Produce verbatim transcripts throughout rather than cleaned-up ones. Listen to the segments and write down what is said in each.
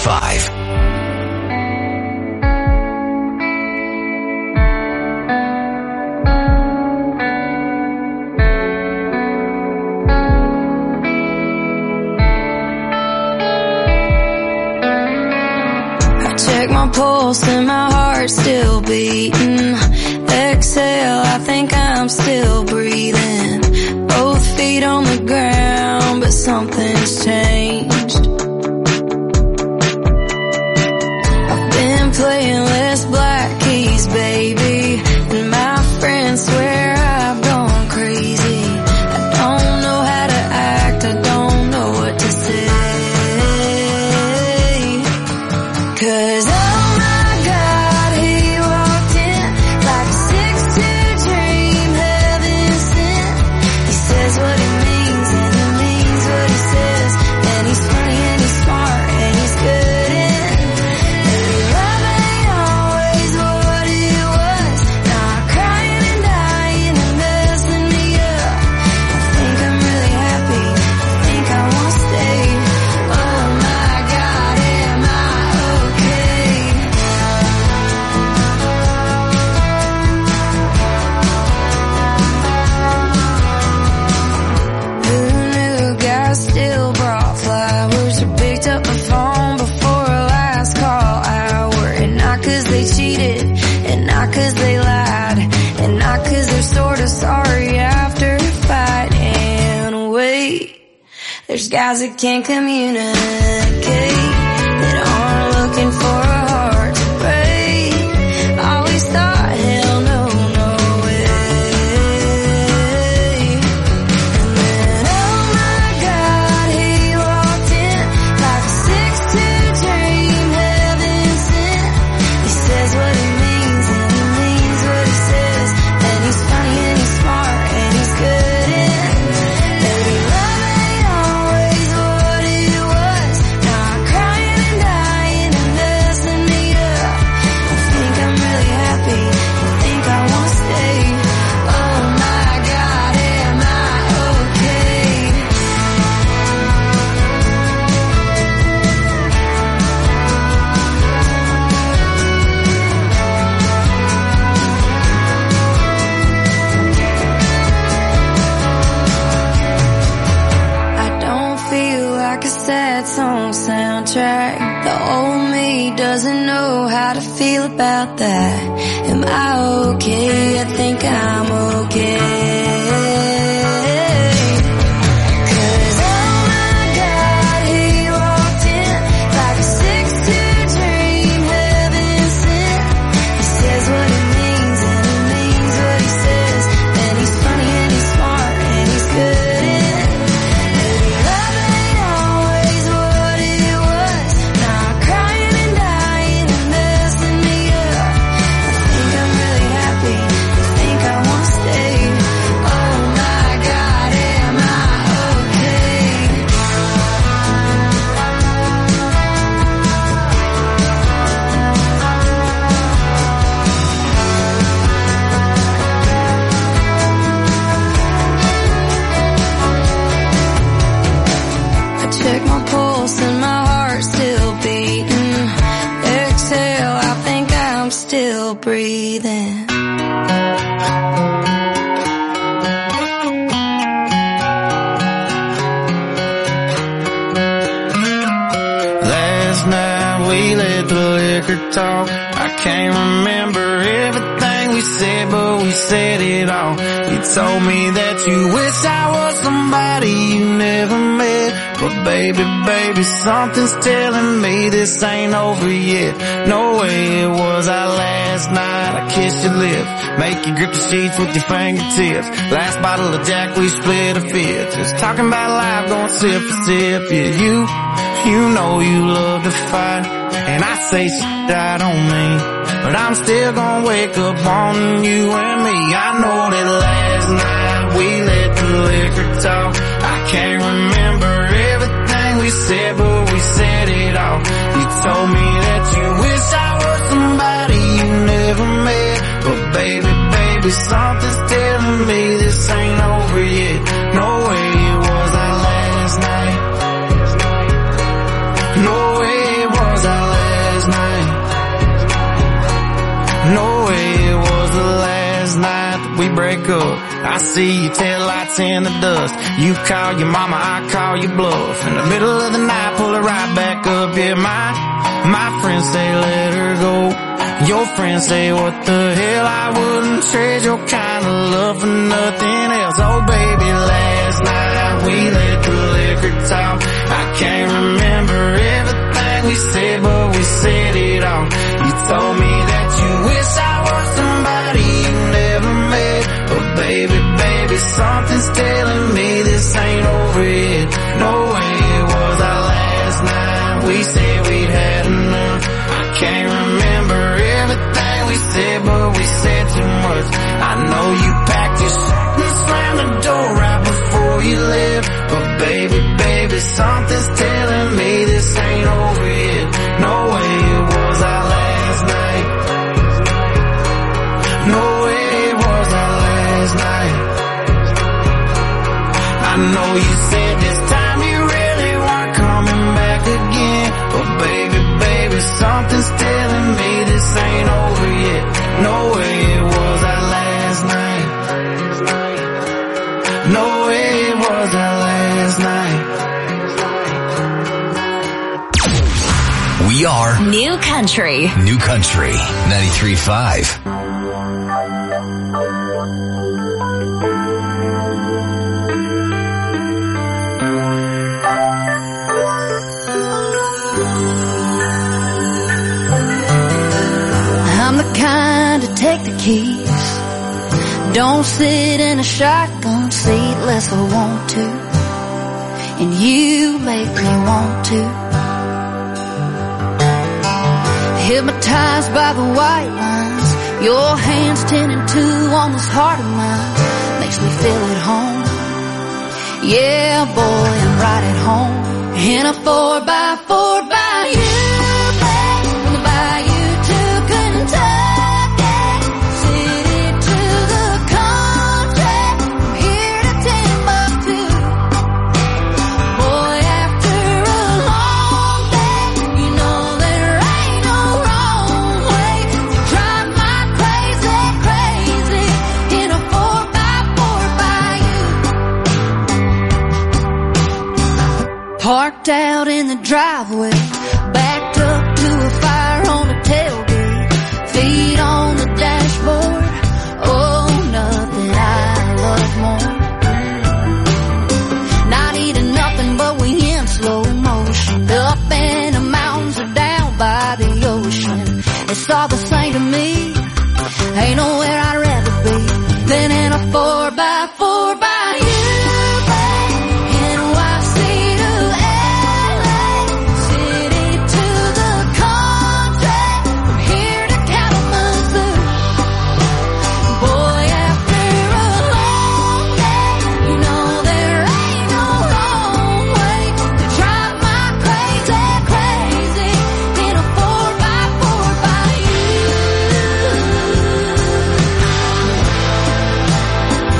five. Check my pulse and my heart's still beating. Exhale, I think I'm still breathing. Both feet on the ground, but something's changed. I've been playing less black keys, baby, and my friends swear I've gone crazy. I don't know how to act, I don't know what to say. 'Cause oh my God, he walked in like a six two dream, heaven sent. He says what he means and he means what he says, and he's funny and he's smart and he's good in. And love ain't always what it was. Now I'm crying and dying and messing me up. I think I'm really happy, I think I won't stay. Oh my God, am I okay? Who knew guys still brought flowers or picked up the phone before a last call hour? And not 'cause they cheated, and not 'cause they lied, and not 'cause they're sort of sorry after a fight. And wait, there's guys that can't communicate, that aren't looking for a heart to break. Always thought, hell no, no way. And then, oh my God, he walked in like a six two dream, heaven sent. He says what he means and he means what he says, and he's funny and he's smart and he's good in. Baby, love ain't always what it was. Now I'm crying and dying and messing me up. I think I'm really happy, I think I won't stay. Oh my God, am I okay? I don't feel like a sad song soundtrack. The old me doesn't know how to feel about that. Am I okay? I think I'm okay. 'Cause oh my God, he walked in like a six two dream, heaven sent. He says what he means and he means what he says, and he's funny and he's smart and he's good in. Maybe love ain't always what it was. Now I'm crying and dying and messing me up. I think I'm really happy, I think I won't stay. Oh my God, am I okay? I check my pulse and my heart's still beating. Exhale, I think I'm still breathing. Last night we let the liquor talk. I can't remember everything we said, but we said it all. You told me that you wish I was somebody you never met. But baby, baby, something's telling me this ain't over yet. No way it was our last night. I kissed your lips, make you grip the sheets with your fingertips. Last bottle of Jack, we split a fifth. Just talking about life, going sip for sip. Yeah, you, you know you love to fight, and I say shit I don't mean, but I'm still gonna wake up wanting you and me. I know that last night we let the liquor talk. I can't remember everything we said, but we said it all. You told me that you wish I was somebody you never met. But baby, baby, something's telling me this ain't over yet. No way it was our last night. No way it was we break up. I see your taillights in the dust. You call your mama, I call your bluff. In the middle of the night, pull it right back up. Yeah, my, my friends say let her go. Your friends say what the hell, I wouldn't trade your kind of love for nothing else. Oh baby, last night we let the liquor talk. I can't remember everything we said, but we said it all. You told me that you wish I was somebody you never met. But baby, baby, something's telling me this ain't over yet. No way it was our last night. We said we'd had enough. I can't remember everything we said, but we said too much. I know you packed your shit and slammed the door right before you left. But baby, baby, something's telling me this ain't over yet. No way it was our last night. No way it was our last night. I know you said this time you really weren't coming back again. But baby, baby, something's telling me this ain't over yet. No way it was our last night. No way it was our last night. We are New Country. New Country ninety-three point five. I'm the kind to take the keys. Don't sit in a shotgun seat unless I want to. And you make me want to. Hypnotized by the white lines, your hands ten and two on this heart of mine. Makes me feel at home. Yeah, boy, I'm right at home. In a four by four by you, babe. From the bayou to Kentucky, city to the country, from here to Timbuktu. Boy, after a long day, you know there ain't no wrong way to drive my crazy, crazy in a four by four by you. Parked out in the driveway, backed up to a fire on the tailgate, feet on the dashboard. Oh, nothing I love more. Not eating nothing, but we in slow motion, up in the mountains or down by the ocean. It's all the same to me. Ain't nowhere I'd rather be than in a four by four by you, babe. N Y C to L A, city to the country, from here to Kalamazoo. Boy, after a long day, you know there ain't no wrong way to drive my crazy, crazy in a four by four by you.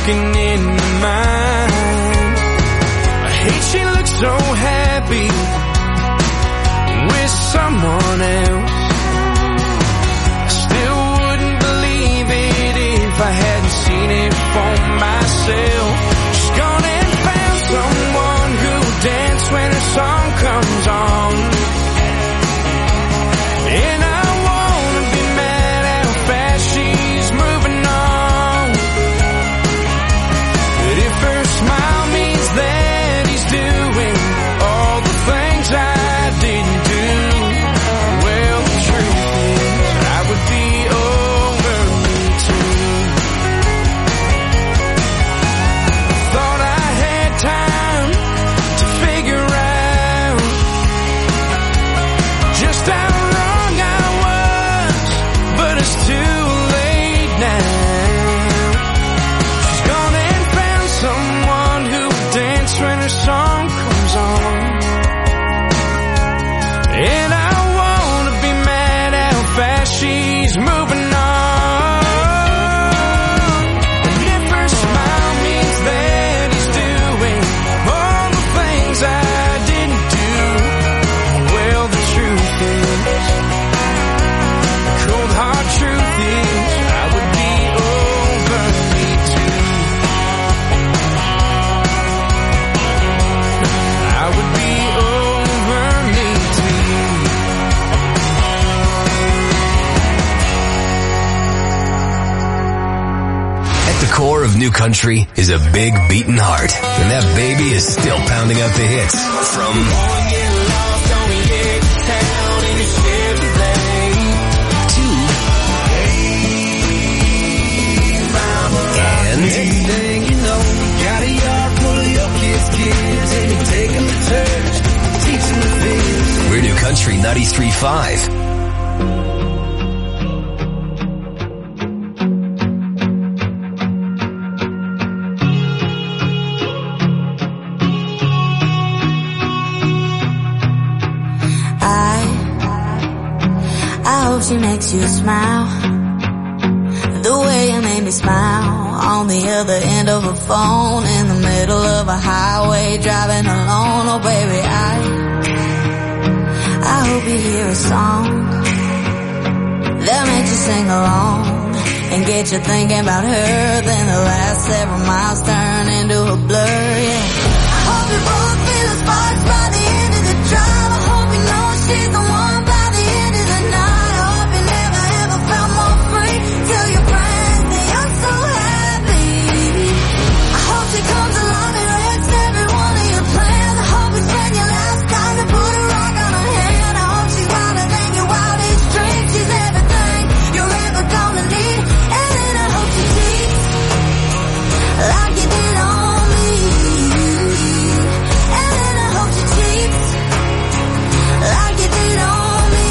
looking into mine. I hate she looks so happy with someone else. I still wouldn't believe it if I hadn't seen it for myself. She's gone and found someone who'll dance when her song comes on. And I wanna be mad how fast she's moving on. But if her smile means that he's doing all the things I didn't do, well, the truth is I would be over me too. Thought I had time to figure out just how wrong I was, but it's too late now. She's gone and found someone who'll dance when her song comes on. And I wanna be mad how fast she's moving on. And if her smile means that he's doing all the things I didn't do, well, the truth is, the cold hard truth is, I would be over me too. I would be over me too. At the core of New Country is a big beating heart, and that baby is still pounding out the hits. From to and You know, got a yard full of your kids' kids, and you take them to church, teach them to fish. we're New Country ninety-three point five. I, I hope she makes you smile the way you made me smile on the other end of a phone in the middle of a highway driving alone. Oh baby, I, I hope you hear a song that makes you sing along and get you thinking about her. Then the last several miles turn into a blur, yeah. I hope you both feel the sparks by the end of the drive. I hope you know she's the one by the end of the night. I hope you never ever felt more free till your friends say you're so happy. I hope she comes along and wrecks every one of your plans. I hope you spend your last time to put a rock on her hand. I hope she's wilder than your wildest dreams. She's everything you're ever gonna need. And then I hope she cheats like you did on me. And then I hope she cheats like you did on me.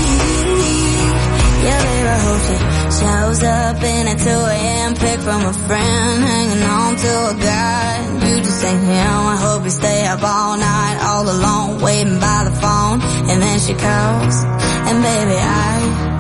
Yeah, baby, I hope she shows up in a two a.m. pic from a friend, hanging on to a guy. You just ain't him. I hope you stay up all night, all alone, waiting by the phone. And then she calls, and baby, I,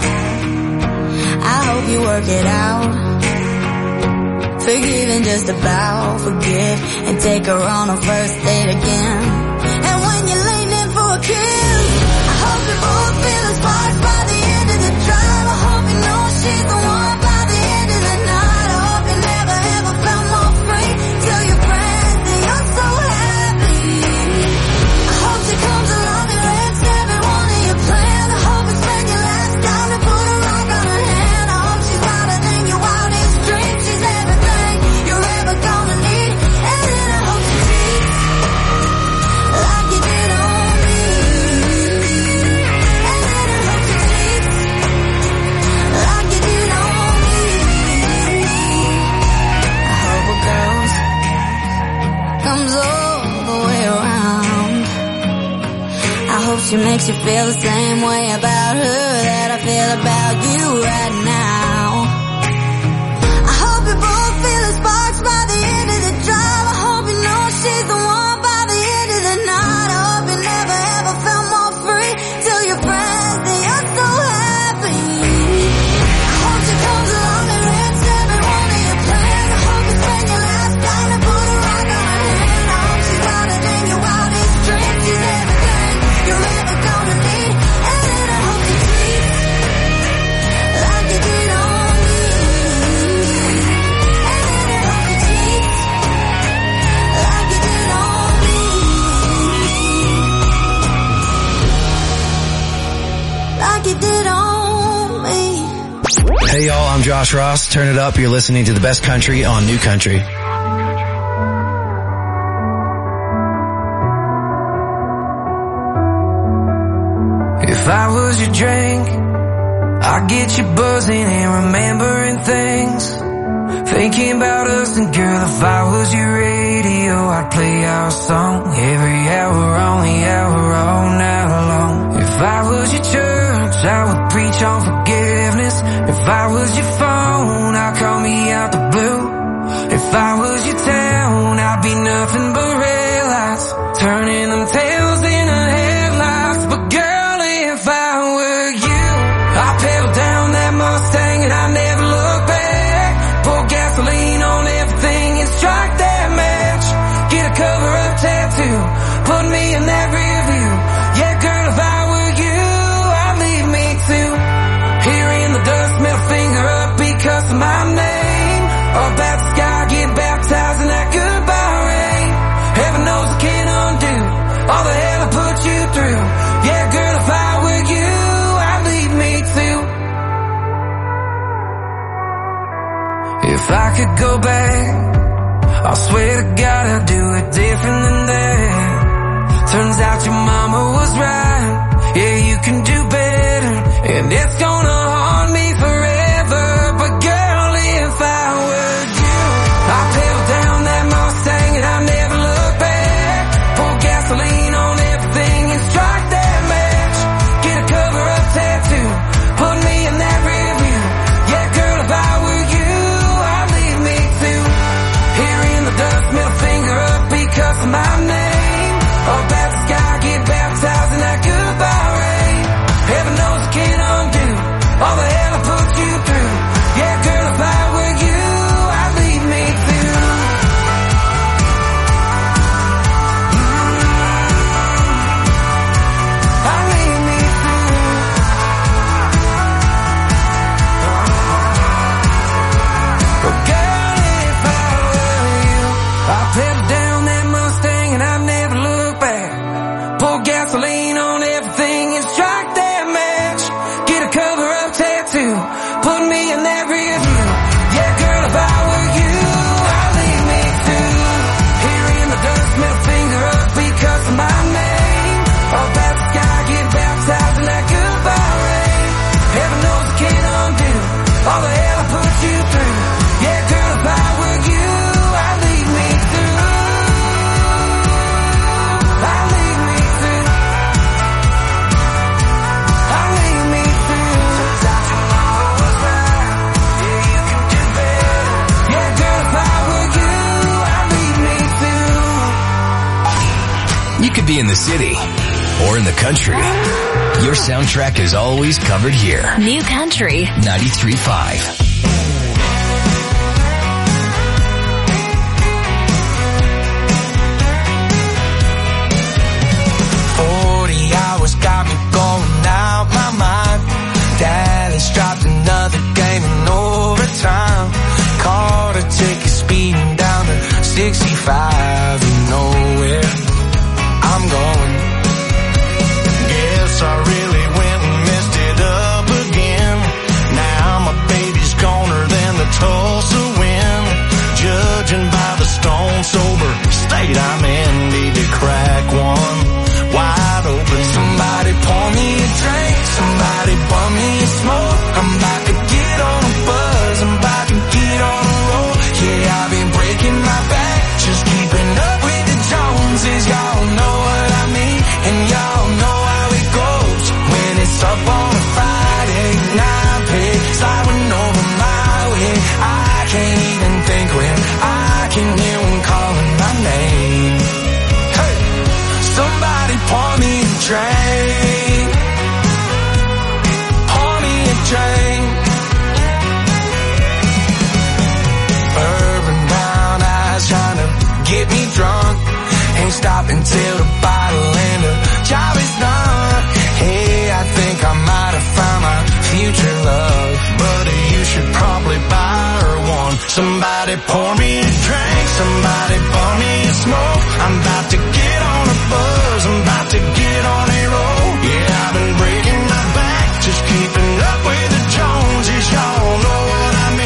I hope you work it out. Forgive and just about forget, and take her on a first date again. And when you're leaning in for a kiss, I hope you both feel the sparks by the end of the drive. I hope you know she's the one by the end of the night. I hope you never ever felt more free till your friends say you're so happy. I hope she comes along and wrecks every one of your plans. I hope you spend your last time to put a rock on her hand. I hope she's wilder than your wildest dreams. She's everything you're ever gonna need. And then I hope she cheats like you did on me. And then I hope she cheats like you did on me. I hope a girl's comes all the way around. I hope she makes you feel the same way about her that I feel about you right now. I hope you both feel the sparks by the end of the drive. I hope you know she's the one by the end of the night. I hope you never ever felt more free till your friends say you're so happy. I hope she comes along and wrecks every one of your plans. I hope you spend your Josh Ross. Turn it up. You're listening to the best country on New Country. If I was your drink, I'd get you buzzing and remembering things. Thinking about us, and girl, if I was your radio, I'd play our song every hour on the hour all night long. If I was your church, I would preach on forgiveness. If I was your phone, I'd call me out the blue. If I was your town, I'd be nothing but red lights, turning them tails into headlights. But girl, if I were you, I'd pedal down that Mustang and I'd never look back. Pour gasoline on everything and strike that match. Get a cover-up tattoo, put me in that rear view. Yeah, girl, if I were you, I'd leave me too. Here in the dust, middle finger up because of my name. Up at the sky, get baptized in that goodbye rain. Heaven knows I can't undo all the hell I put you through. Yeah, girl, if I were you, I'd leave me too. If I could go back, I swear to God I'd do it different than that. Turns out your mama was right. Yeah, you can do better, and it's gonna haunt me forever. But girl, if I were you, I'd pedal down that Mustang and I'd never look back. Pour gasoline on everything and strike that match. Get a cover-up tattoo, put me in that rear view. Yeah, girl, if I were you, I'd leave me too. Here in the dust, middle finger up because of my name. Up at the sky, get baptized in that goodbye rain. Heaven knows I can't undo all the hell I put you through. Yeah, girl, if I were you, I'd leave me too. I'd leave me too. But girl, if I were you, I'd pedal down that Mustang and I'd never look back. Pour gasoline on everything and strike that match. Get a cover-up tattoo, put me in that rear view. Yeah, girl, if I were you, I'd leave me too. Here in the dust, middle finger up because of my name. Up at the sky, get baptized in that goodbye rain. Heaven knows I can't undo all the hell I put you through. Yeah, girl, if I were you, I'd leave me too. I'd leave me too. I'd leave me too. Sometimes your mama was right. Yeah, you can do better. Yeah, girl, if I were you, I'd leave me too. You could be in the city or in the country. Your soundtrack is always covered here. New Country ninety-three point five. Forty hours got me going out my mind. Dallas dropped another game in overtime. Caught a ticket speeding down to sixty-five. You know where I'm going. Guess I really went and messed it up again. Now my baby's goner than the Tulsa wind. Judging by the stone sober state I'm in, need to crack one wide open. Somebody pour me a drink, somebody bum me a smoke. I'm about to get on a buzz, I'm about to get on a roll. Yeah, I've been breaking my back, just keeping up with the Joneses. Y'all know what I mean, and y'all know how it goes. When it's up on a Friday night, pay sliding over my way. I can't even think when I can hear one calling my name. Hey, somebody pour me a drink, pour me a drink. Urban brown eyes trying to get me drunk. Ain't stopping till the bottle and the job is done. Hey, I think I might have found my future love, but you should probably buy her one. Somebody pour me a drink, somebody pour me a smoke. I'm about to get on a buzz, I'm about to get on a roll. Yeah, I've been breaking my back, just keeping up with the Joneses. Y'all know what I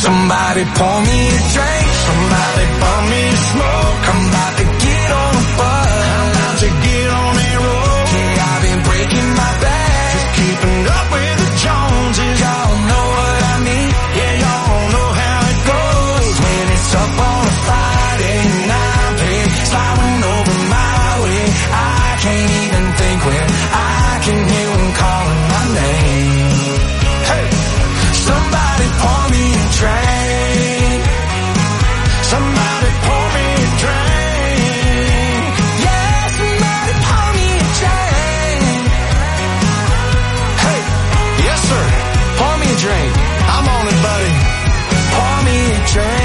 Somebody pour me a drink, somebody pour me a smoke. I'm about to get on a bus, I'm about to get on a roll. Yeah, I've been breaking my back, just keeping up with the Joneses. Y'all know what I mean, yeah, y'all know how it goes. When it's up on a Friday night, babe, sliding over my way. I can't even think when I can hear them calling my name. Hey, somebody pour me a drink. Somebody pour me a drink. Yeah, somebody pour me a drink. Hey, yes sir, pour me a drink. I'm on it, buddy. Pour me a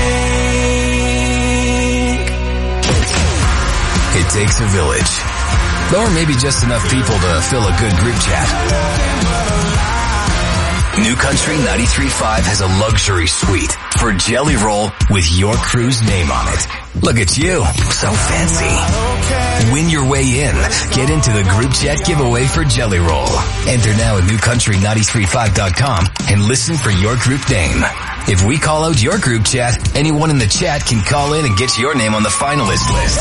drink. It takes a village. Or maybe just enough people to fill a good group chat. New Country ninety-three point five has a luxury suite for Jelly Roll with your crew's name on it. Look at you, so fancy. Win your way in. Get into the group chat giveaway for Jelly Roll. Enter now at new country nine three five dot com and listen for your group name. If we call out your group chat, anyone in the chat can call in and get your name on the finalist list.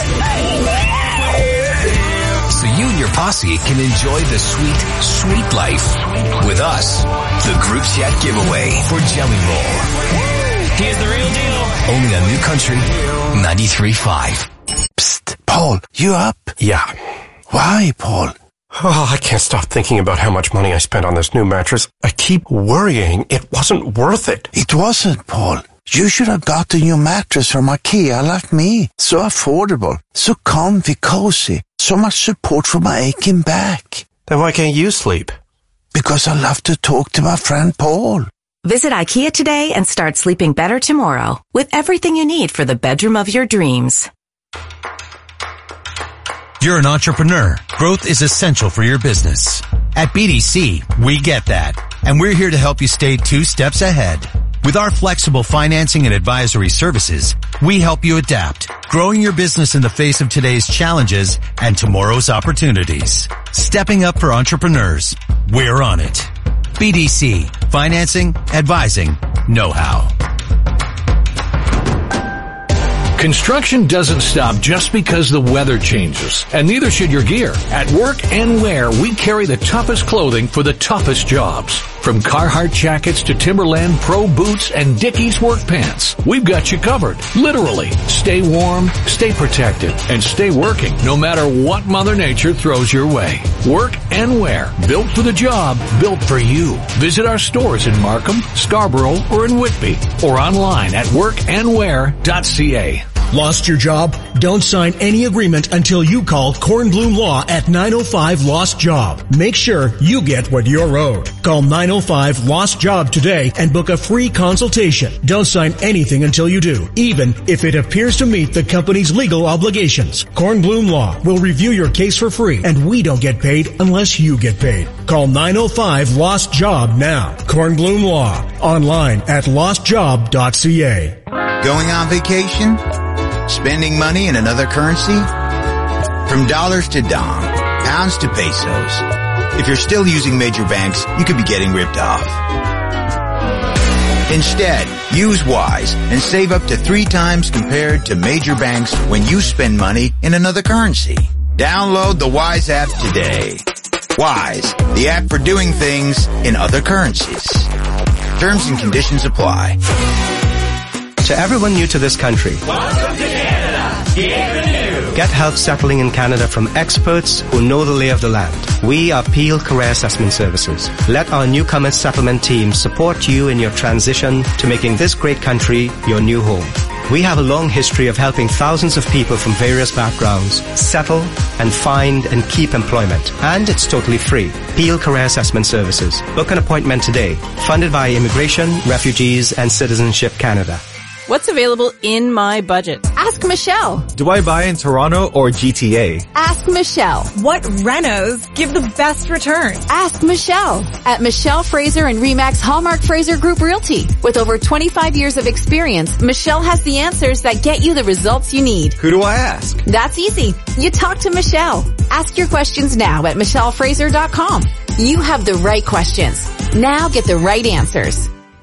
So you and your posse can enjoy the sweet, sweet life with us. The group chat giveaway for Jelly Roll. Here's the real deal. Only on New Country ninety-three point five. Psst, Paul, you up? Yeah. Why, Paul? Oh, I can't stop thinking about how much money I spent on this new mattress. I keep worrying it wasn't worth it. It wasn't, Paul. You should have got a new mattress from IKEA like me. So affordable, so comfy, cozy, so much support for my aching back. Then why can't you sleep? Because I love to talk to my friend Paul. Visit IKEA today and start sleeping better tomorrow with everything you need for the bedroom of your dreams. You're an entrepreneur. Growth is essential for your business. At B D C, we get that. And we're here to help you stay two steps ahead. With our flexible financing and advisory services, we help you adapt, growing your business in the face of today's challenges and tomorrow's opportunities. Stepping up for entrepreneurs. We're on it. B D C. Financing, advising, know-how. Construction doesn't stop just because the weather changes, and neither should your gear. At Work and Wear, we carry the toughest clothing for the toughest jobs. From Carhartt jackets to Timberland Pro boots and Dickies work pants, we've got you covered. Literally, stay warm, stay protected, and stay working no matter what Mother Nature throws your way. Work and Wear, built for the job, built for you. Visit our stores in Markham, Scarborough, or in Whitby, or online at work and wear dot c a. Lost your job? Don't sign any agreement until you call Kornblum Law at nine oh five Lost Job. Make sure you get what you're owed. Call nine oh five Lost Job today and book a free consultation. Don't sign anything until you do, even if it appears to meet the company's legal obligations. Kornblum Law will review your case for free, and we don't get paid unless you get paid. Call nine oh five Lost Job now. Kornblum Law. Online at lost job dot c a. Going on vacation? Spending money in another currency? From dollars to dong, pounds to pesos. If you're still using major banks, you could be getting ripped off. Instead, use Wise and save up to three times compared to major banks when you spend money in another currency. Download the Wise app today. Wise, the app for doing things in other currencies. Terms and conditions apply. To everyone new to this country, welcome to Canada. Bienvenue. Get help settling in Canada from experts who know the lay of the land. We are Peel Career Assessment Services. Let our newcomer settlement team support you in your transition to making this great country your new home. We have a long history of helping thousands of people from various backgrounds settle and find and keep employment. And it's totally free. Peel Career Assessment Services. Book an appointment today. Funded by Immigration, Refugees and Citizenship Canada. What's available in my budget? Ask Michelle. Do I buy in Toronto or G T A? Ask Michelle. What renos give the best return? Ask Michelle. At Michelle Fraser and Remax Hallmark Fraser Group Realty. With over twenty-five years of experience, Michelle has the answers that get you the results you need. Who do I ask? That's easy. You talk to Michelle. Ask your questions now at michelle fraser dot com. You have the right questions. Now get the right answers.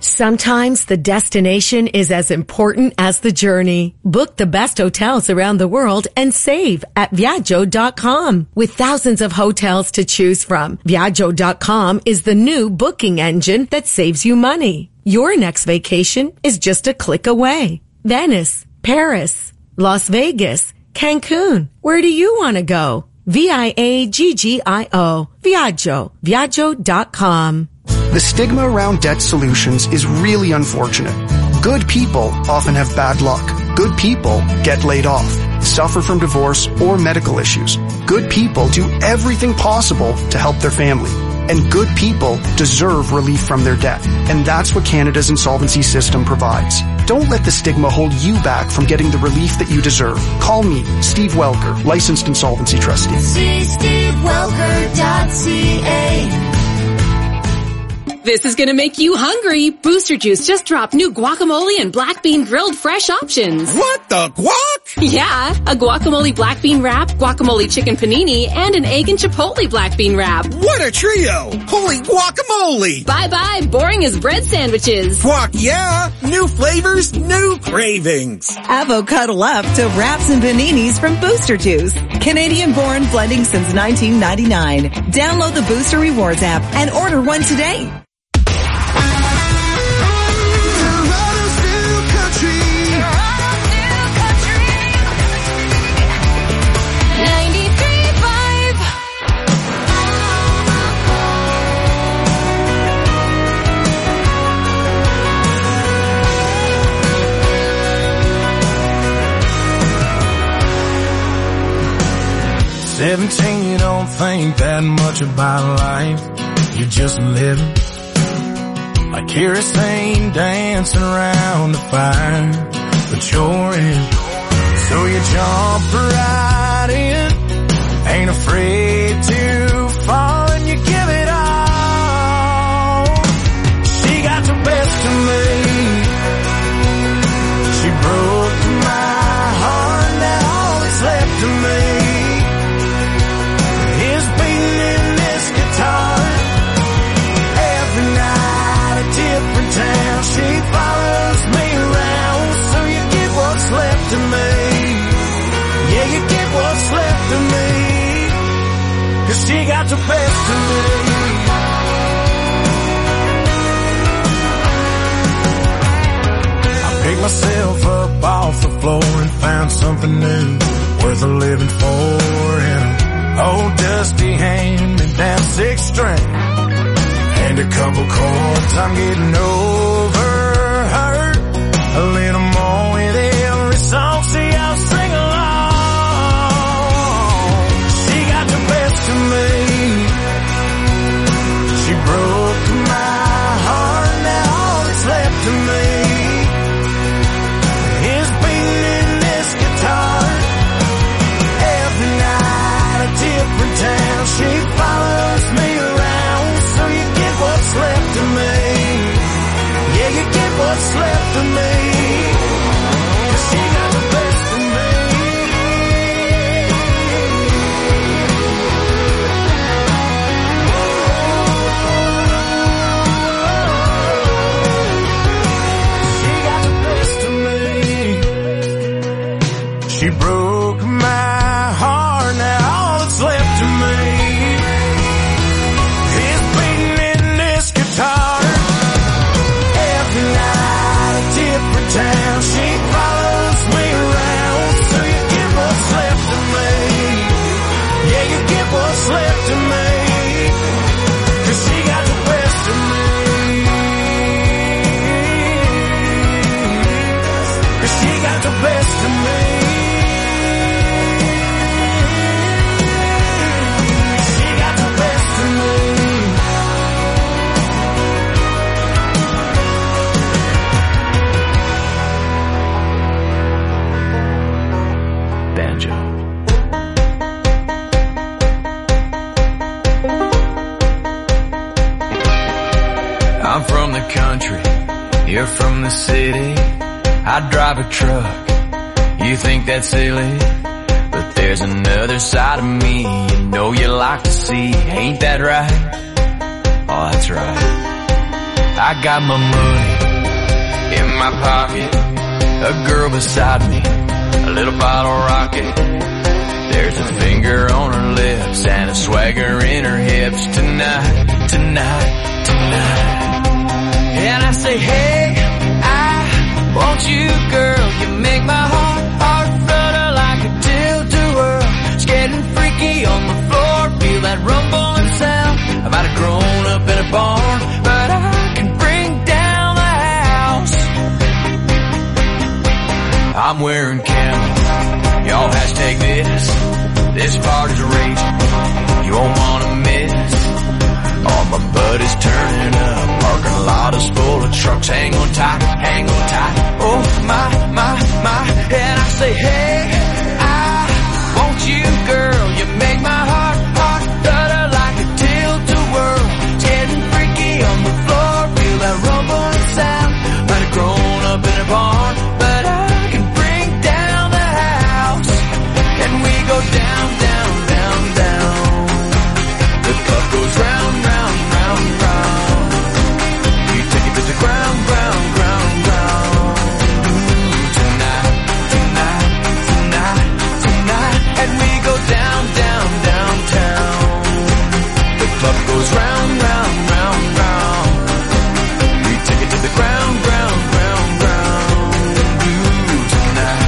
Sometimes the destination is as important as the journey. Book the best hotels around the world and save at Viaggio dot com. With thousands of hotels to choose from, Viaggio dot com is the new booking engine that saves you money. Your next vacation is just a click away. Venice, Paris, Las Vegas, Cancun. Where do you want to go? V I A G G I O. Viaggio. Viaggio dot com. The stigma around debt solutions is really unfortunate. Good people often have bad luck. Good people get laid off, suffer from divorce or medical issues. Good people do everything possible to help their family. And good people deserve relief from their debt. And that's what Canada's insolvency system provides. Don't let the stigma hold you back from getting the relief that you deserve. Call me, Steve Welker, licensed insolvency trustee. See steve welker dot c a. This is gonna make you hungry. Booster Juice just dropped new guacamole and black bean grilled fresh options. What the guac? Yeah, a guacamole black bean wrap, guacamole chicken panini, and an egg and chipotle black bean wrap. What a trio! Holy guacamole! Bye-bye, boring as bread sandwiches. Guac, yeah! New flavors, new cravings. Avocado up to wraps and paninis from Booster Juice. Canadian-born, blending since nineteen ninety-nine. Download the Booster Rewards app and order one today. Seventeen, you don't think that much about life. You're just living like kerosene dancing around the fire, but you're in. So you jump right in, ain't afraid to fall, and you give it all. She got the best of me. She broke my heart, now all that's left of me is beating in this guitar. Every night a different town, she follows me around. So you get what's left of me. Yeah, you get what's left of me, 'cause she got the best of me. I picked myself up off the floor and found something new, worth a living for. And old dusty hand-me-down six string and a couple chords. I'm getting over her a little more with every song. See, I'll sing along. She got the best of me. She broke my heart, now all that's left of me is beating in this guitar. Every night a different town, she follows me around. So you get what's left of me. Yeah, you get what's left of me, 'cause she got the best of me. She got the best of me. She broke my heart, now all that's left of me is beating in this guitar. Every night a different town, she follows me around. So you get what's left of me. Yeah, you get what's left of me, 'cause she got the best of me. 'Cause she got the best of me. She got the best of me. Banjo. I'm from the country, you're from the city. I drive a truck, you think that's silly, but there's another side of me you know you like to see. Ain't that right? Oh, that's right. I got my money in my pocket, a girl beside me, a little bottle rocket. There's a finger on her lips and a swagger in her hips. Tonight, tonight, tonight. And I say, hey, I want you, girl. You make my heart, heart flutter like a tilt-a-whirl. It's getting freaky on the floor. Feel that rumbling sound. I might have grown up in a barn, but I can bring down the house. I'm wearing camo. Y'all hashtag this. This party's raging. You won't wanna miss. All my buddies turning up. Parking lot is full of trucks. Hang on tight, hang on tight. Oh my, my, my. And I say, hey, I want you, girl. You make my heart, heart flutter like a tilt-a-whirl. It's getting freaky on the floor. Feel that rumbling sound. Might have grown up in a barn, but I can bring down the house. And we go down, down, down, down. The club goes round, round, round, round. You take it to the ground, ground, ground, ground. Tonight, tonight, tonight, tonight. And we go down, down, downtown. The club goes round, round, round, round. We take it to the ground, ground, ground, ground. Ooh, tonight.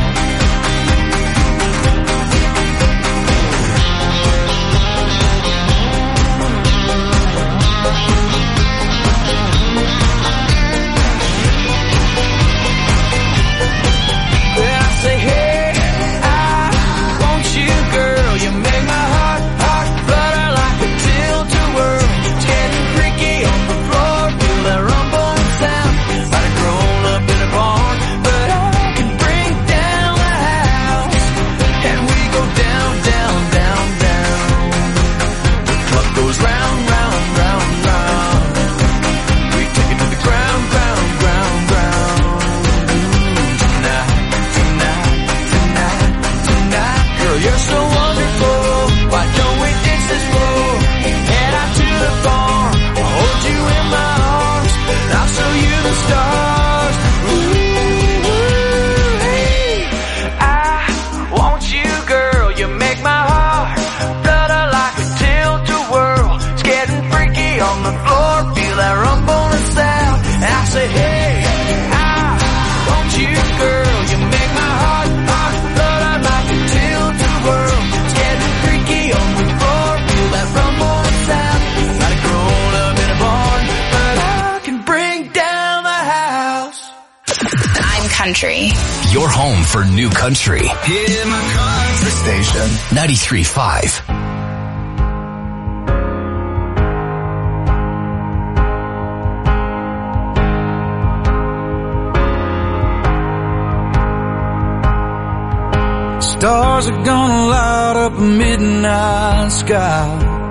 When I say, hey, I want you, girl. You make my heart, heart flutter like a tilt-a-whirl. It's getting freaky on the floor. Feel that rumbling sound. Might have grown up in a barn, but I can bring down the house. And we go down, down, down, down. The club goes round, round, round, round. We take it to the ground, ground, ground, ground. Tonight, tonight, tonight, tonight. Girl, you're so wonderful. Why don't we ditch this floor? Head out to the farm. I'll hold you in my arms. And I'll show you the stars. Ooh, hey. I want you, girl. You make my heart flutter like a tilt-a-whirl. It's getting freaky on the floor. Feel that rumbling sound. And I say, hey, I want you, girl. You make my heart, heart flutter like a tilt-a-whirl. It's getting freaky on the floor. Feel that rumbling sound. Might have grown up in a barn, but I can bring down the house. I'm country. Your home for new country. Hear my country station. ninety-three point five. Stars are gonna light up a midnight sky.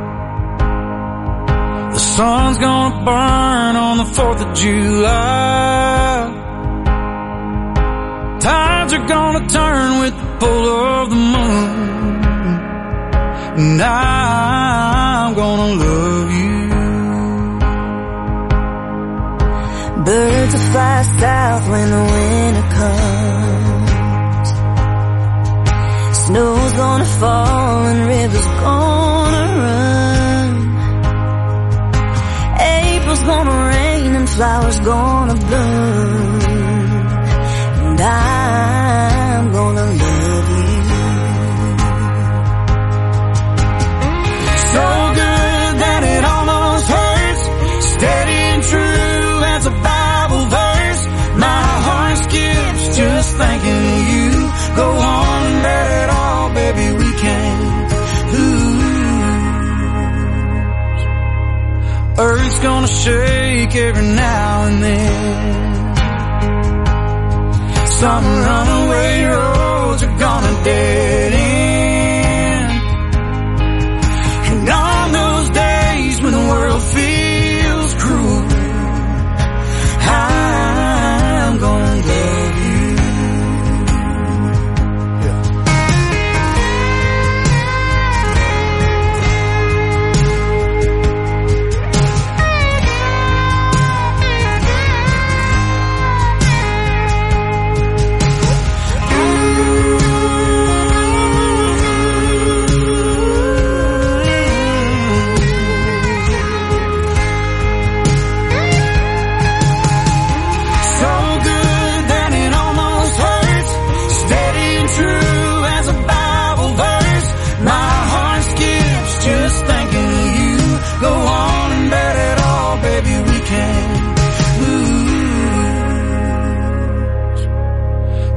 The sun's gonna burn on the fourth of July. Tides are gonna turn with the pull of the moon. And I'm gonna love you. Birds will fly south when the winter comes. Snow's gonna fall and rivers gonna run. April's gonna rain and flowers gonna bloom. And I'm gonna love you. So good that it almost hurts. Steady and true as a Bible verse. My heart skips just thinking of you. Go on and let it all, baby, we can't lose. Earth's gonna shake every now and then. Some runaway roads are gonna dead end. And on those days when the world feels cruel, I'm gonna love you.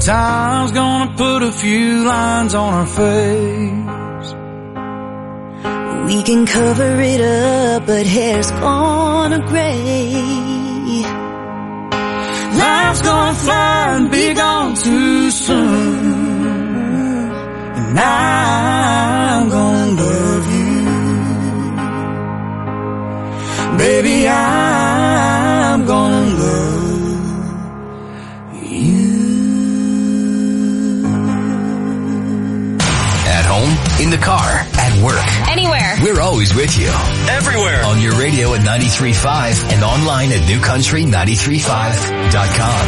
Time's gonna put a few lines on our face. We can cover it up, but hair's gonna gray. Life's gonna fly and be gone too soon. And I'm gonna love you. Baby, I'm gonna love you. At home, in the car, at work. Anywhere. We're always with you. Everywhere. On your radio at ninety-three point five and online at new country ninety-three point five dot com.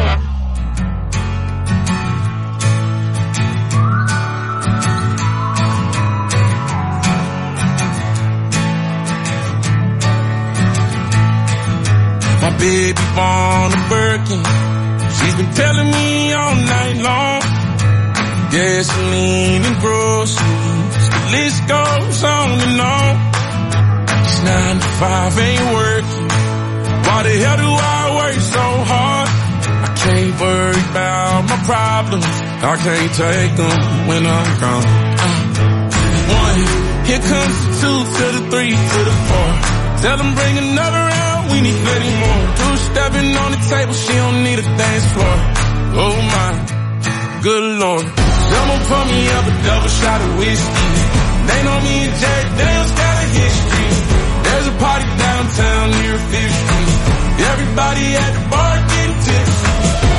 My baby born a Birkin. She's been telling me all night long. Gasoline and groceries, the list goes on and on. This nine to five ain't working. Why the hell do I work so hard? I can't worry about my problems. I can't take them when I'm gone. Uh, one, here comes the two to the three to the four. Tell them bring another round, we need plenty more. Two stepping on the table, she don't need a dance floor. Oh my, good Lord. Someone pour me up a double shot of whiskey. They know me and Jack Daniels got a history. There's a party downtown near Fifth Street. Everybody at the bar getting tipsy.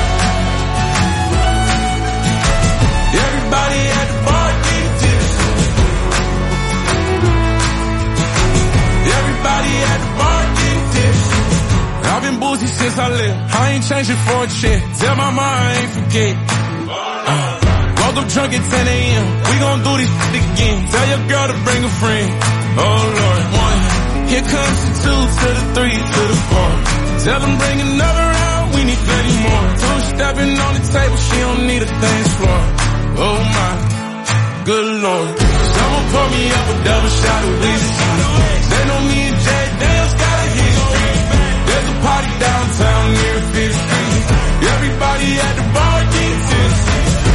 Everybody at the bar getting tipsy. Everybody at the bar getting tipsy. I've been boozy since I left. I ain't changing for a check. Tell my mom I ain't forget. Uh. Woke up drunk at ten a.m. We gon' do this shit again. Tell your girl to bring a friend. Oh Lord. One. Here comes the two to the three to the four. Tell them bring another round. We need plenty more. Two stepping on the table. She don't need a dance floor. Oh my. Good Lord. Someone pour me up a double shot of whiskey. They know me and Jack Daniels got a history. There's a party downtown near Fifth Street. Everybody at the bar getting tipsy.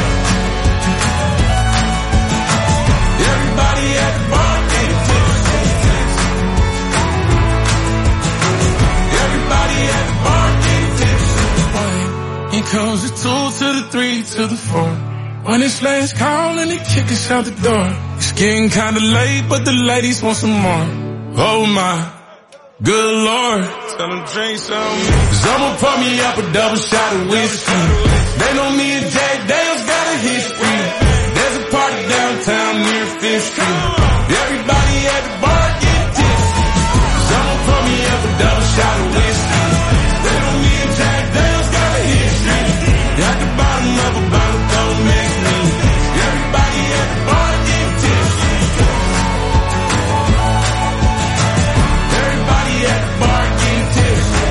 Everybody at the bar getting tipsy. Everybody at the bar getting tipsy. Here comes the two to the three to the four. When it's last call and they kick us out the door. It's getting kinda late, but the ladies want some more. Oh my, good Lord. Tell them drink some. Someone pour me up a double shot of whiskey. They know me and Jack Daniels got a history. There's a party downtown near Fifth Street. Everybody at the bar get tipsy. Someone pour me up a double shot of whiskey. They know me and Jack Daniels got a history. At the bottom of a bottle, don't mix me. Everybody at the bar get tipsy. Everybody at the bar get tipsy.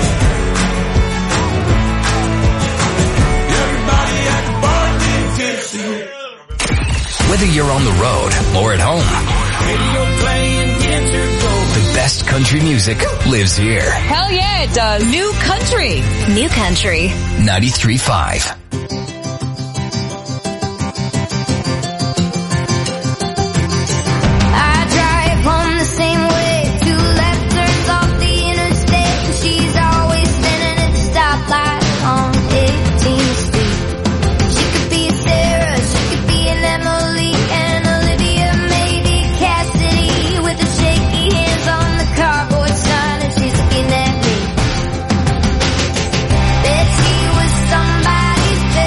Everybody at the bar get tipsy. Whether you're on the road or at home, the best country music lives here. Hell yeah, it does. New country. New country. ninety-three point five. I drive home the same way. Two left turns off the interstate. And she's always standing at the stoplight on eighteenth Street. She could be Sarah, she could be an Emily, and Olivia, maybe Cassidy, with the shaky hands on the cardboard sign, and she's looking at me. Bet she was somebody's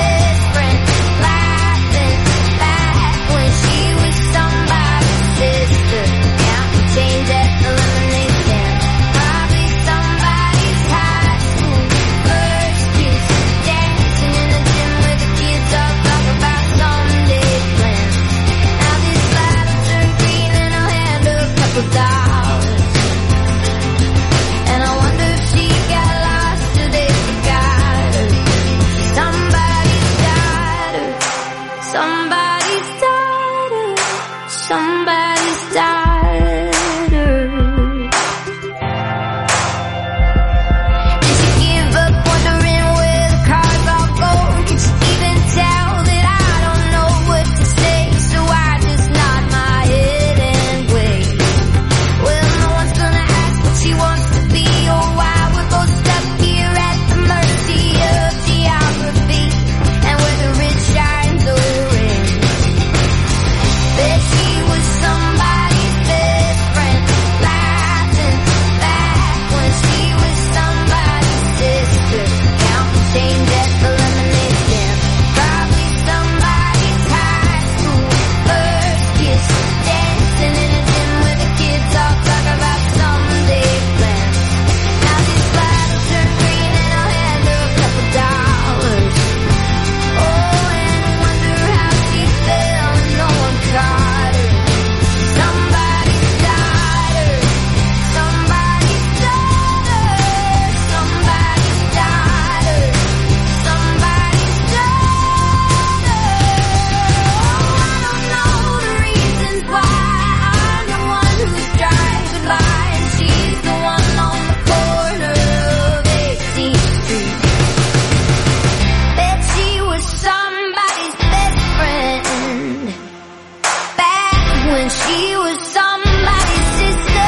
aimed at the lemonade stand. Probably somebody's high school first kiss. Dancing in a gym where the kids all talk about someday plans. Now these bottles turn green and I'll hand her a couple dollars. Oh, and wonder how she felt and no one caught her. Somebody's daughter, somebody's daughter, somebody's daughter, somebody's daughter. Oh, I don't know the reasons why I'm the one who's driving by and she's the one on the corner of eighteenth Street. Bet she was somebody's best friend back when she was somebody's sister.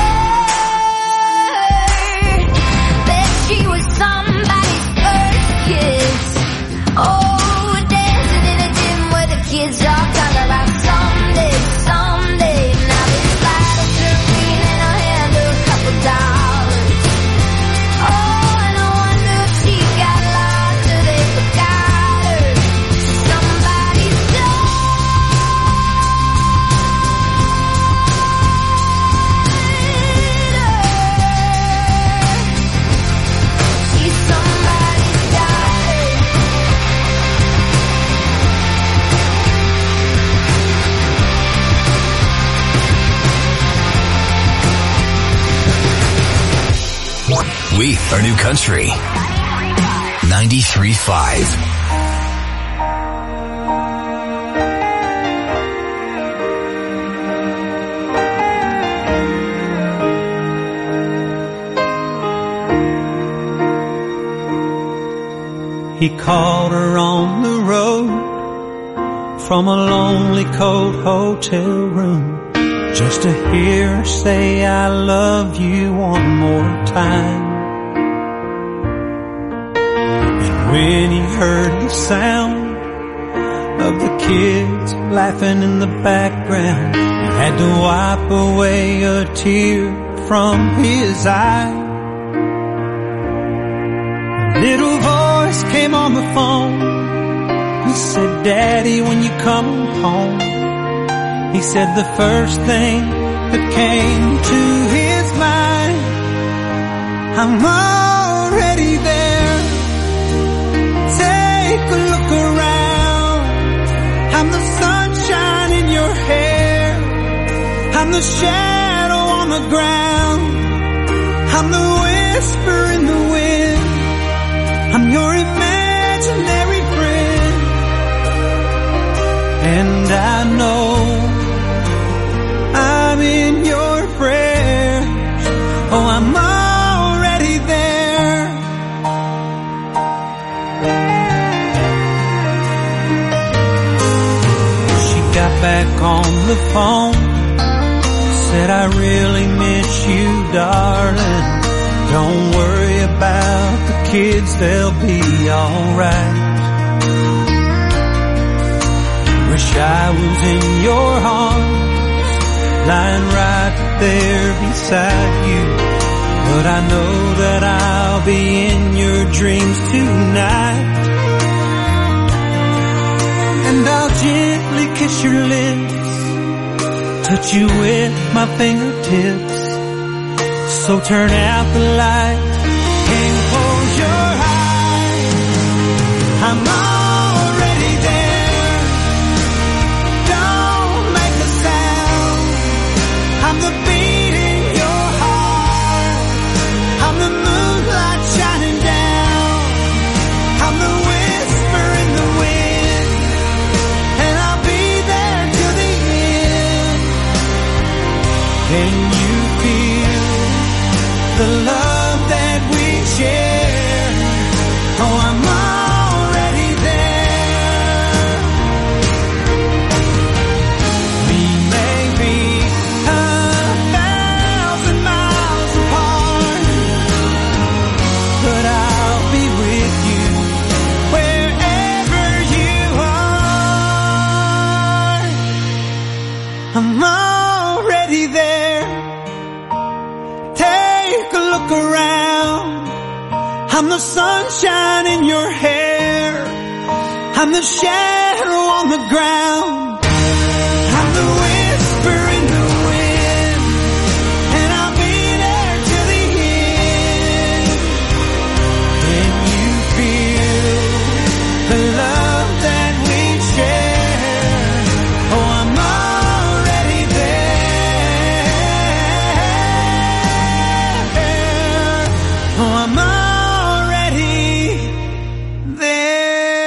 Bet she was somebody's first kiss. Oh, dancing in a gym where the kids all talk about someday, someday. Now this bottle's turn green and I'll hand her a couple dollars. Oh, and I wonder if she got lost or they forgot her. Somebody's daughter. She's somebody's daughter. We are New Country. ninety-three point five. He called her on the road from a lonely cold hotel room just to hear her say I love you one more time. And when he heard the sound of the kids laughing in the background, he had to wipe away a tear from his eye. A little voice came on the phone. He said, Daddy, when you come home. He said the first thing that came to his mind, I'm already there. Take a look around. I'm the sunshine in your hair. I'm the shadow on the ground. I'm the whisper in the wind. I'm your imaginary friend. And I know I'm in your prayers. Oh, I'm already there. She got back on the phone, said I really miss you, darling. Don't worry about the kids, they'll be alright. Wish I was in your arms, lying right there beside you. But I know that I'll be in your dreams tonight. And I'll gently kiss your lips, touch you with my fingertips. So turn out the light and close your eyes. I'm already there. Don't make a sound. I'm the beat in your heart. I'm the moonlight shining down. I'm the whisper in the wind. And I'll be there till the end. Can you feel the love that we share? Oh, I'm already I'm the shadow on the ground. I'm the whisper in the wind. And I'll be there till the end. When you feel the love that we share. Oh, I'm already there. Oh, I'm already there.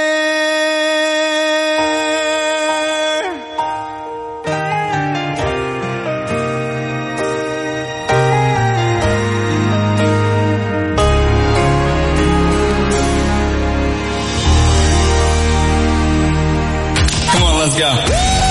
Come on, let's go.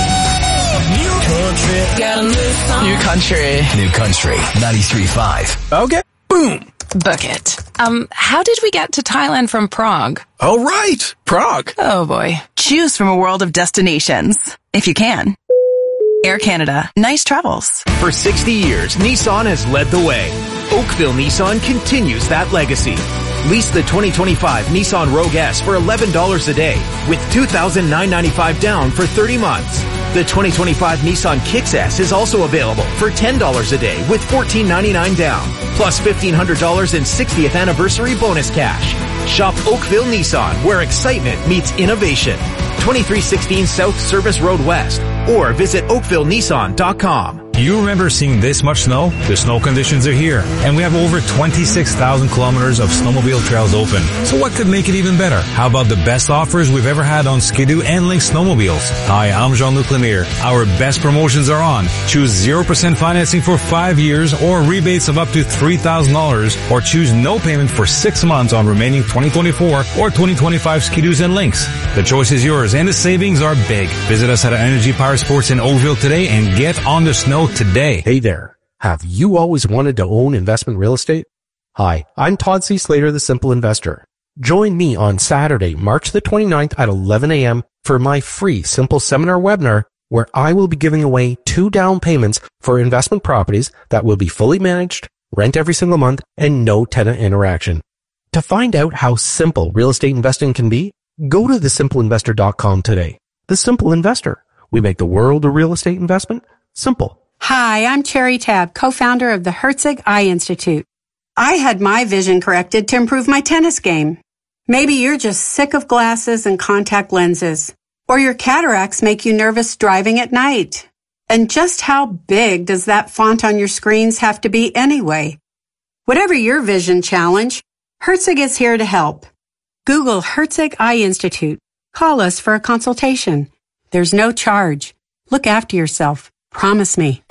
New country. Got a new song. New country. New country. ninety-three point five. Okay. Boom. Book it. Um, how did we get to Thailand from Prague? Oh, right. Prague. Oh boy. Choose from a world of destinations. If you can. Air Canada. Nice travels. For sixty years, Nissan has led the way. Oakville Nissan continues that legacy. Lease the twenty twenty-five Nissan Rogue S for eleven dollars a day with two thousand nine hundred ninety-five dollars down for thirty months. The twenty twenty-five Nissan Kicks S is also available for ten dollars a day with fourteen ninety-nine down, plus fifteen hundred dollars in sixtieth anniversary bonus cash. Shop Oakville Nissan, where excitement meets innovation. twenty-three sixteen South Service Road West, or visit oakville nissan dot com. Do you remember seeing this much snow? The snow conditions are here, and we have over twenty-six thousand kilometers of snowmobile trails open. So what could make it even better? How about the best offers we've ever had on Ski-Doo and Lynx snowmobiles? Hi, I'm Jean-Luc Lemire. Our best promotions are on. Choose zero percent financing for five years or rebates of up to three thousand dollars, or choose no payment for six months on remaining twenty twenty-four or twenty twenty-five Ski-Doos and Lynx. The choice is yours, and the savings are big. Visit us at Energy Power Sports in Oakville today and get on the snow today. Hey there. Have you always wanted to own investment real estate? Hi, I'm Todd C. Slater, the Simple Investor. Join me on Saturday, March the twenty-ninth at eleven a.m. for my free Simple Seminar webinar, where I will be giving away two down payments for investment properties that will be fully managed, rent every single month, and no tenant interaction. To find out how simple real estate investing can be, go to the simple investor dot com today. The Simple Investor. We make the world of real estate investment simple. Hi, I'm Cherry Tabb, co-founder of the Herzig Eye Institute. I had my vision corrected to improve my tennis game. Maybe you're just sick of glasses and contact lenses, or your cataracts make you nervous driving at night. And just how big does that font on your screens have to be anyway? Whatever your vision challenge, Herzig is here to help. Google Herzig Eye Institute. Call us for a consultation. There's no charge. Look after yourself. Promise me.